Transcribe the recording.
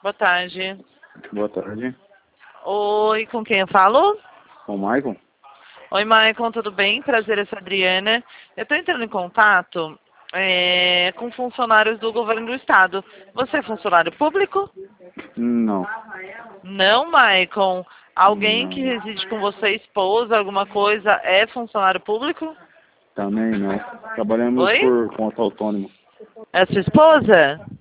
Boa tarde. Boa tarde. Oi, com quem eu falo? Com o Maicon? Oi, Maicon, tudo bem? Prazer, eu sou a Adriana. Eu estou entrando em contato com funcionários do governo do estado. Você é funcionário público? Não. Não, Maicon. Alguém que Não. reside com você, esposa, alguma coisa, é funcionário público? Também não. Trabalhamos Oi? por conta autônoma. É sua esposa?